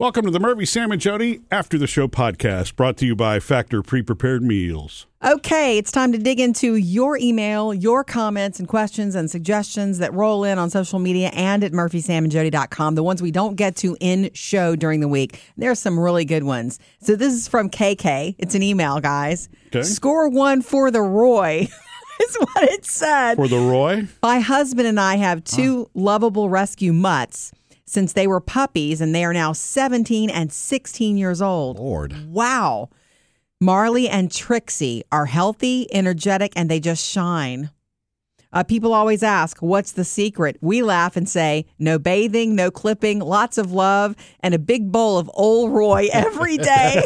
Welcome to the Murphy, Sam, and Jody After the Show podcast, brought to you by Factor Pre-Prepared Meals. Okay, it's time to dig into your email, your comments and questions and suggestions that roll in on social media and at murphysamandjody.com, the ones we don't get to in show during the week. There are some really good ones. So this is from KK. It's an email, guys. Okay. Score one for the Roy. Is what it said. For the Roy? My husband and I have two lovable rescue mutts since they were puppies, and they are now 17 and 16 years old. Lord. Wow. Marley and Trixie are healthy, energetic, and they just shine. People always ask, what's the secret? We laugh and say, no bathing, no clipping, lots of love, and a big bowl of Old Roy every day.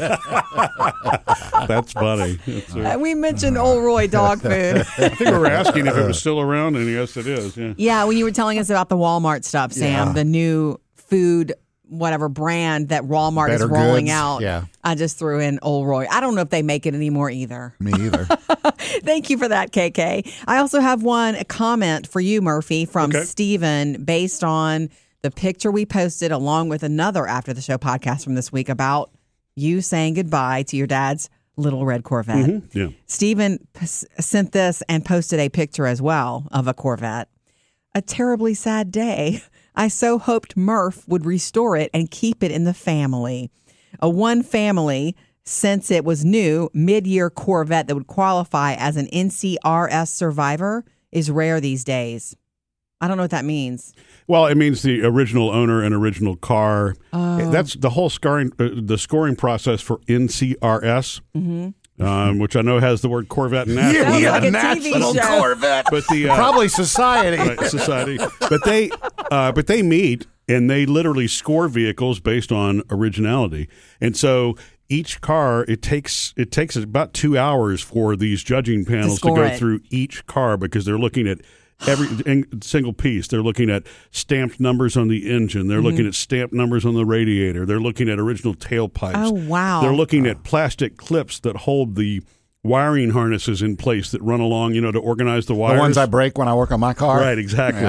That's funny. We mentioned Old Roy dog food. I think we were asking if it was still around, and yes, it is. Yeah, when you were telling us about the Walmart stuff, Sam, the new food whatever brand that Walmart Better is rolling goods. out. Yeah. I just threw in Old Roy. I don't know if they make it anymore either. Me either. Thank you for that, KK. I also have a comment for you, Murphy, from Steven, based on the picture we posted along with another After the Show podcast from this week about you saying goodbye to your dad's little red Corvette. Mm-hmm. Yeah. Steven sent this and posted a picture as well of a Corvette. A terribly sad day. I so hoped Murph would restore it and keep it in the family. A one family, since it was new, mid-year Corvette that would qualify as an NCRS survivor is rare these days. I don't know what that means. Well, it means the original owner and original car. That's the whole the scoring process for NCRS. Mm-hmm. Which I know has the word Corvette in that. Sounds like a National TV show. Corvette. But the Probably Society. Right, Society. But they meet and they literally score vehicles based on originality. And so each car, it takes about 2 hours for these judging panels to go through each car, because they're looking at every single piece. They're looking at stamped numbers on the engine. They're looking at stamped numbers on the radiator. They're looking at original tailpipes. Oh, wow. They're looking at plastic clips that hold the wiring harnesses in place that run along, to organize the wires. The ones I break when I work on my car. Right, exactly.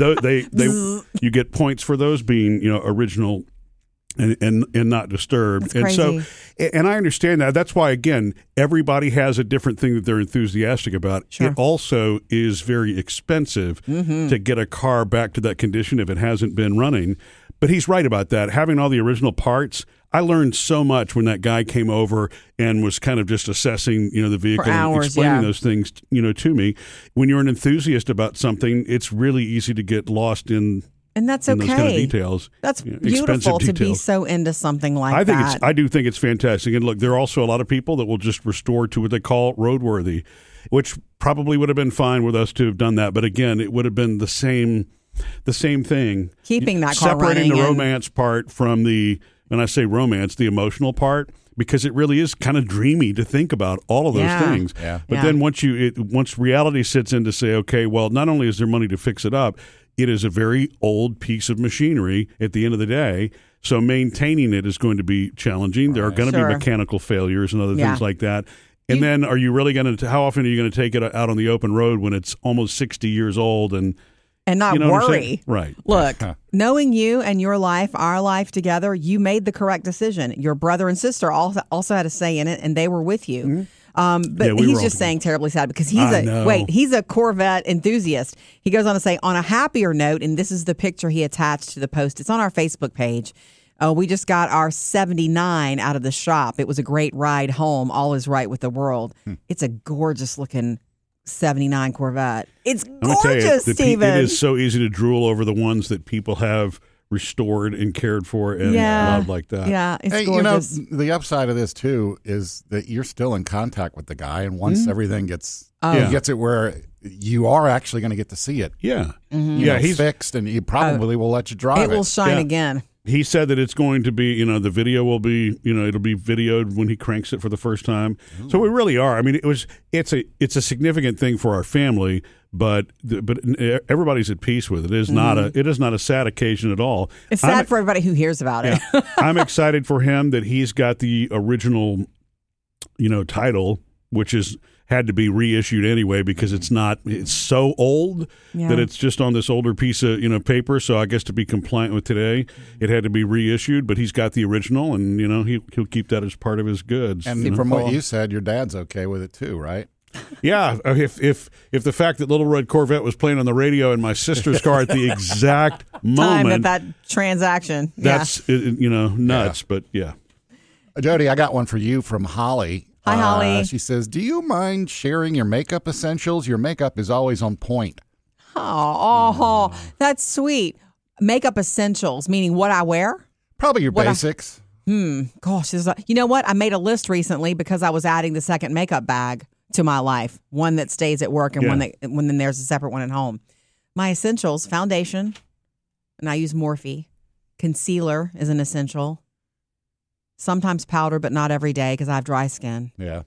You get points for those being, original and not disturbed. That's crazy. And so, and I understand that. That's why, again, everybody has a different thing that they're enthusiastic about. Sure. It also is very expensive to get a car back to that condition if it hasn't been running. But he's right about that. Having all the original parts, I learned so much when that guy came over and was kind of just assessing, the vehicle and explaining those things, to me. When you're an enthusiast about something, it's really easy to get lost in. And that's in okay. those kind of details. That's beautiful to be so into something like that. I do think it's fantastic. And look, there are also a lot of people that will just restore to what they call roadworthy, which probably would have been fine with us to have done that. But again, it would have been the same thing. Keeping that car separating running the romance part from when I say romance, the emotional part, because it really is kind of dreamy to think about all of those things. Yeah. But then once reality sits in to say, okay, well, not only is there money to fix it up, it is a very old piece of machinery at the end of the day. So maintaining it is going to be challenging. There are going to be mechanical failures and other things like that. And then are you really going to, how often are you going to take it out on the open road when it's almost 60 years old and not worry? Right. Look, knowing you and your life, our life together, you made the correct decision. Your brother and sister also had a say in it, and they were with you. Mm-hmm. But he's just saying terribly sad because he's a Corvette enthusiast. He goes on to say, on a happier note, and this is the picture he attached to the post. It's on our Facebook page. We just got our 79 out of the shop. It was a great ride home. All is right with the world. It's a gorgeous looking 79 Corvette. It's gorgeous, Steven. It is so easy to drool over the ones that people have restored and cared for and loved like that. Yeah, it's gorgeous. The upside of this too is that you're still in contact with the guy, and once everything gets it where you are actually going to get to see it. Yeah, he's fixed, and he probably will let you drive it. It will shine again. He said that it's going to be, the video will be, it'll be videoed when he cranks it for the first time. Ooh. So we really are. I mean, it's a significant thing for our family, but everybody's at peace with it. It is not a sad occasion at all. It's sad for everybody who hears about it. I'm excited for him that he's got the original, title, which is, had to be reissued anyway because it's so old that it's just on this older piece of paper. So I guess to be compliant with today, it had to be reissued. But he's got the original, and he'll keep that as part of his goods. And from what you said, your dad's okay with it too, right? Yeah, if the fact that Little Red Corvette was playing on the radio in my sister's car at the exact moment that transaction, that's nuts. Yeah. But yeah, Jody, I got one for you from Holly. Hi, Holly. She says, "Do you mind sharing your makeup essentials? Your makeup is always on point." Oh, that's sweet. Makeup essentials, meaning what I wear? Probably your basics. Gosh, you know what? I made a list recently because I was adding the second makeup bag to my life, one that stays at work and when then there's a separate one at home. My essentials: foundation, and I use Morphe. Concealer is an essential. Sometimes powder, but not every day because I have dry skin. Yeah.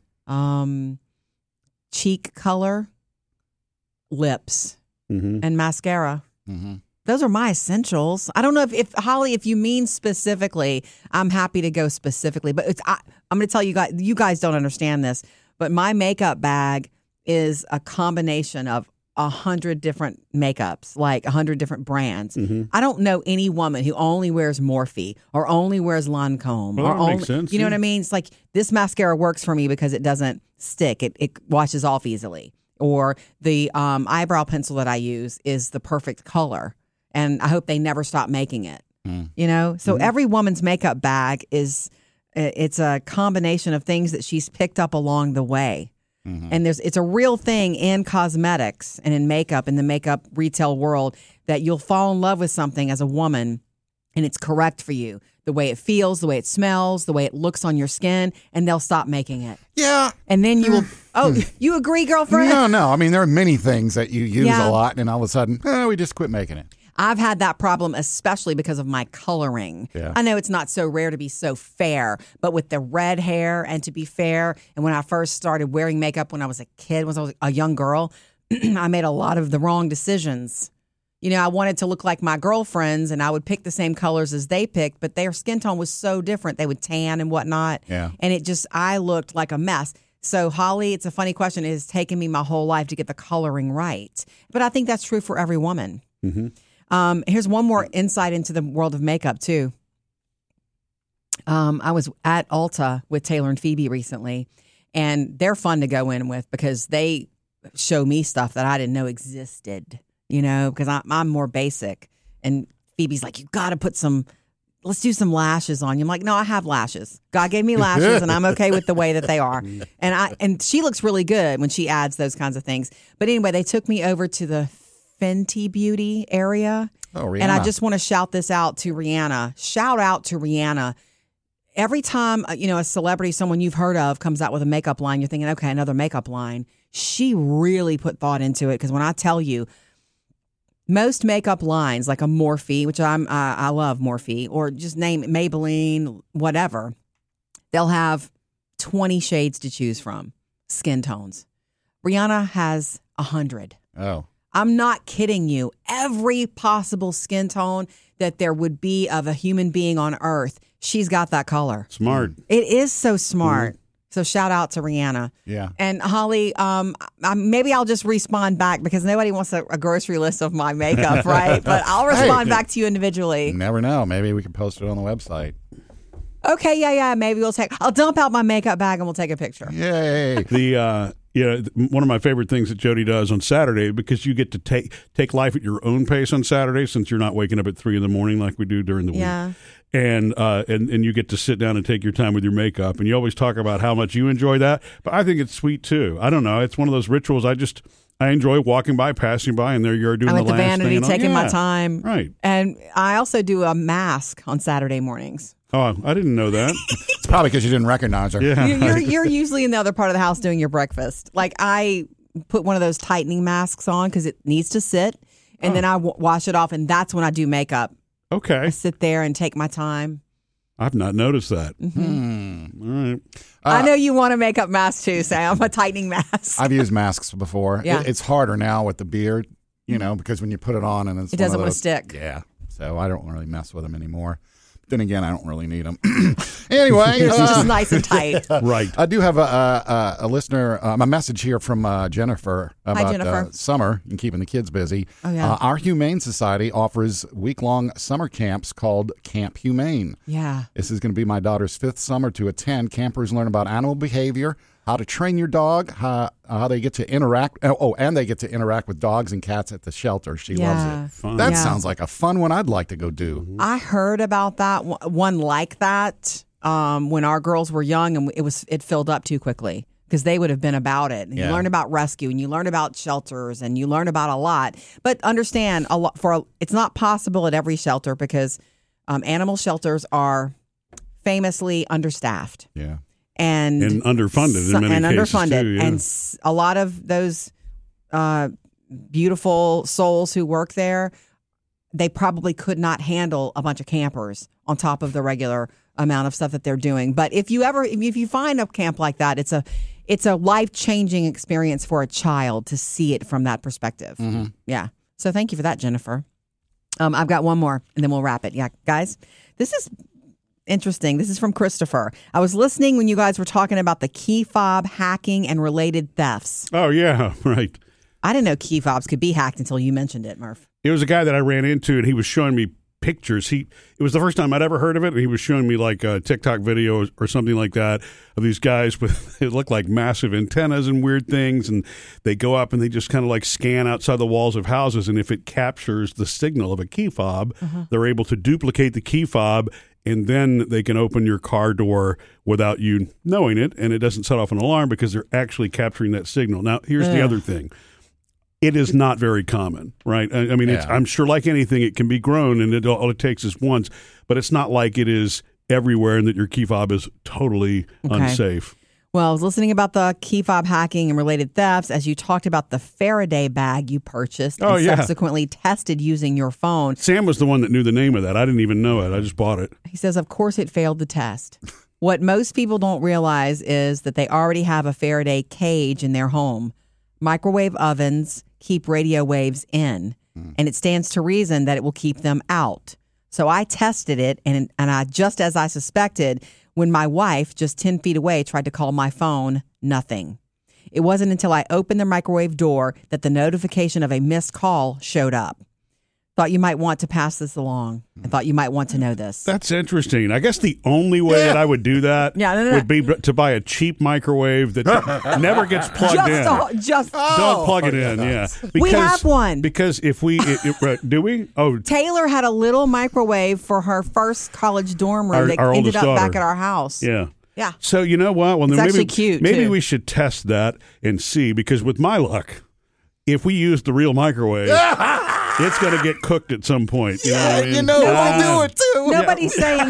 Cheek color, lips, and mascara. Mm-hmm. Those are my essentials. I don't know if Holly, if you mean specifically, I'm happy to go specifically. But I'm going to tell you guys don't understand this. But my makeup bag is a combination of 100 different makeups, like 100 different brands. I don't know any woman who only wears Morphe or only wears Lancome. Well, that makes sense. You know what I mean? It's like this mascara works for me because it doesn't stick. It washes off easily. Or the eyebrow pencil that I use is the perfect color. And I hope they never stop making it. So every woman's makeup bag it's a combination of things that she's picked up along the way. And it's a real thing in cosmetics and in makeup, in the makeup retail world, that you'll fall in love with something as a woman and it's correct for you. The way it feels, the way it smells, the way it looks on your skin, and they'll stop making it. Yeah. And then you will, you agree, girlfriend? No. I mean, there are many things that you use a lot and all of a sudden, we just quit making it. I've had that problem, especially because of my coloring. Yeah. I know it's not so rare to be so fair, but with the red hair and to be fair, and when I first started wearing makeup when I was a kid, when I was a young girl, I made a lot of the wrong decisions. I wanted to look like my girlfriends, and I would pick the same colors as they picked, but their skin tone was so different. They would tan and whatnot. Yeah. And I looked like a mess. So, Holly, it's a funny question. It has taken me my whole life to get the coloring right. But I think that's true for every woman. Here's one more insight into the world of makeup, too. I was at Ulta with Taylor and Phoebe recently, and they're fun to go in with because they show me stuff that I didn't know existed, because I'm more basic. And Phoebe's like, you got to put let's do some lashes on you. I'm like, no, I have lashes. God gave me lashes, and I'm okay with the way that they are. And she looks really good when she adds those kinds of things. But anyway, they took me over to the Fenty Beauty area. Oh, Rihanna. And I just want to shout this out to Rihanna. Shout out to Rihanna. Every time, a celebrity, someone you've heard of, comes out with a makeup line, you're thinking, okay, another makeup line. She really put thought into it, because when I tell you, most makeup lines, like a Morphe, which I love Morphe, or just name it, Maybelline, whatever, they'll have 20 shades to choose from, skin tones. Rihanna has 100. Oh. I'm not kidding you. Every possible skin tone that there would be of a human being on earth, she's got that color. Smart. It is so smart. So shout out to Rihanna. Yeah. And Holly, maybe I'll just respond back because nobody wants a grocery list of my makeup, right? But I'll respond back to you individually. You never know. Maybe we can post it on the website. Okay, yeah. Maybe I'll dump out my makeup bag and we'll take a picture. Yay. One of my favorite things that Jody does on Saturday, because you get to take life at your own pace on Saturday, since you're not waking up at 3 a.m. like we do during the week. And you get to sit down and take your time with your makeup, and you always talk about how much you enjoy that. But I think it's sweet too. I don't know. It's one of those rituals. I enjoy walking by, passing by, and there you are doing the last thing. I'm at the vanity, taking my time. Right. And I also do a mask on Saturday mornings. Oh, I didn't know that. It's probably because you didn't recognize her. Yeah. You're usually in the other part of the house doing your breakfast. Like, I put one of those tightening masks on because it needs to sit, and then I wash it off, and that's when I do makeup. Okay. I sit there and take my time. I've not noticed that. Mm-hmm. All right. I know you want a makeup mask too, Sam, a tightening mask. I've used masks before. Yeah. It's harder now with the beard, because when you put it on and it doesn't want to stick. Yeah. So I don't really mess with them anymore. Then again, I don't really need them. Anyway. It's just nice and tight. Right. I do have a listener, a message here from Jennifer about Hi, Jennifer. summer and keeping the kids busy. Oh, yeah. Our Humane Society offers week-long summer camps called Camp Humane. Yeah. This is going to be my daughter's 5th summer to attend. Campers learn about animal behavior, how to train your dog, how they get to interact. And they get to interact with dogs and cats at the shelter. She loves it. Fun. That sounds like a fun one I'd like to go do. I heard about that one like that when our girls were young, and it filled up too quickly because they would have been about it. And you learn about rescue, and you learn about shelters, and you learn about a lot. But understand, it's not possible at every shelter because animal shelters are famously understaffed. Yeah. And underfunded in many cases too, yeah. And a lot of those beautiful souls who work there, they probably could not handle a bunch of campers on top of the regular amount of stuff that they're doing. But if you find a camp like that, it's a life-changing experience for a child to see it from that perspective. Mm-hmm. Yeah. So thank you for that, Jennifer. I've got one more, and then we'll wrap it. Yeah, guys, this is interesting. This is from Christopher. I was listening when you guys were talking about the key fob hacking and related thefts. Oh, yeah, right. I didn't know key fobs could be hacked until you mentioned it, Murph. It was a guy that I ran into, and he was showing me pictures. It was the first time I'd ever heard of it, and he was showing me like a TikTok video or something like that of these guys with, it looked like massive antennas and weird things, and they go up and they just kind of like scan outside the walls of houses, and if it captures the signal of a key fob, they're able to duplicate the key fob, and then they can open your car door without you knowing it, and it doesn't set off an alarm because they're actually capturing that signal. Now, here's the other thing. It is not very common, right? I mean, I'm sure like anything, it can be grown, and all it takes is once, but it's not like it is everywhere and that your key fob is totally unsafe. Well, I was listening about the key fob hacking and related thefts as you talked about the Faraday bag you purchased and subsequently tested using your phone. Sam was the one that knew the name of that. I didn't even know it. I just bought it. He says, of course, it failed the test. What most people don't realize is that they already have a Faraday cage in their home. Microwave ovens keep radio waves in, and it stands to reason that it will keep them out. So I tested it, and I just as I suspected, when my wife, just 10 feet away, tried to call my phone, nothing. It wasn't until I opened the microwave door that the notification of a missed call showed up. Thought you might want to pass this along. I thought you might want to know this. That's interesting. I guess the only way that I would do that would be to buy a cheap microwave that never gets plugged in. Don't plug it in, Because, we have one. Because if we, do we? Oh, Taylor had a little microwave for her first college dorm room that ended up back at our house. Yeah. Yeah. So you know what? Well, it's then actually cute, maybe we should test that and see, because with my luck, if we use the real microwave, it's going to get cooked at some point. You know what I mean? We'll do it too. Nobody's saying.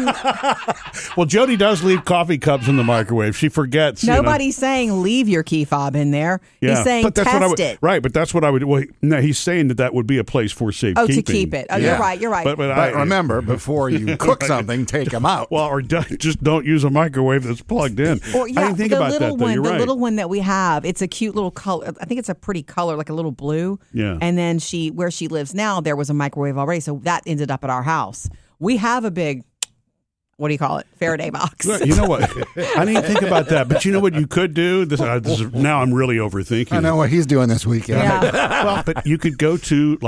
Well, Jody does leave coffee cups in the microwave. She forgets. Nobody's saying leave your key fob in there. Yeah. He's saying test it. Right, but that's what I would. Well, no, he's saying that would be a place for safekeeping. To keep it. Oh, you're right. But remember, before you cook something, take them out. Well, or just don't use a microwave that's plugged in. I didn't think about that, though. You're right. The little one that we have, it's a cute little color. I think it's a pretty color, like a little blue. Yeah. And then where she lives now, there was a microwave already, so that ended up at our house. We have a big, what do you call it, Faraday box. You know what? I didn't think about that, but you know what you could do? Now I'm really overthinking. I know what he's doing this weekend. Yeah. Well, but you could go to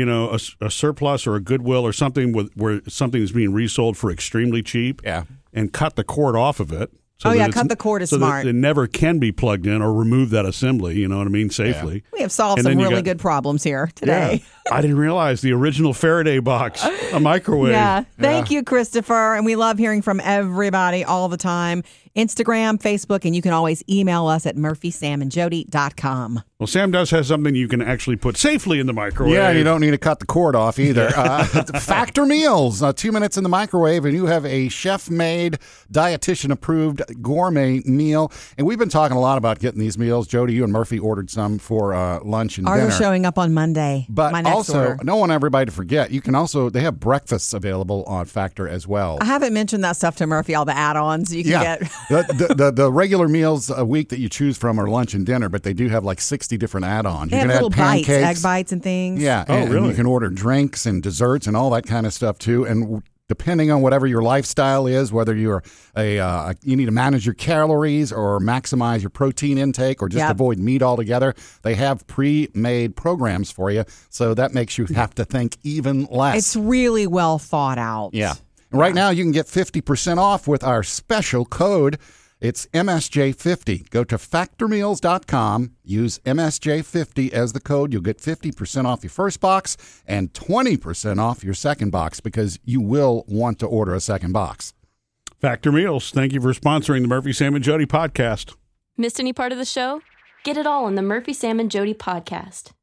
a surplus or a Goodwill or something where something is being resold for extremely cheap. Yeah. And cut the cord off of it. Cut the cord is smart. That it never can be plugged in or remove that assembly, you know what I mean, safely. Yeah. We have solved some really good problems here today. Yeah. I didn't realize the original Faraday box, a microwave. Yeah. Thank you, Christopher. And we love hearing from everybody all the time. Instagram, Facebook, and you can always email us at murphysamandjody.com. Well, Sam does have something you can actually put safely in the microwave. Yeah, you don't need to cut the cord off either. Factor Meals, 2 minutes in the microwave, and you have a chef-made, dietitian-approved gourmet meal. And we've been talking a lot about getting these meals. Jody, you and Murphy ordered some for lunch and dinner. Ours are showing up on Monday. But my next also, order. I don't want everybody to forget, they have breakfasts available on Factor as well. I haven't mentioned that stuff to Murphy, all the add-ons you can get. The regular meals a week that you choose from are lunch and dinner, but they do have like 60 different add-ons. They have little bites, egg bites and things. Yeah. Oh, really? You can order drinks and desserts and all that kind of stuff too. And depending on whatever your lifestyle is, whether you're you need to manage your calories or maximize your protein intake or just avoid meat altogether. They have pre-made programs for you, so that makes you have to think even less. It's really well thought out. Yeah. And right now, you can get 50% off with our special code. It's MSJ50. Go to factormeals.com. Use MSJ50 as the code. You'll get 50% off your first box and 20% off your second box because you will want to order a second box. Factor Meals, thank you for sponsoring the Murphy, Sam, and Jody podcast. Missed any part of the show? Get it all on the Murphy, Sam, and Jody podcast.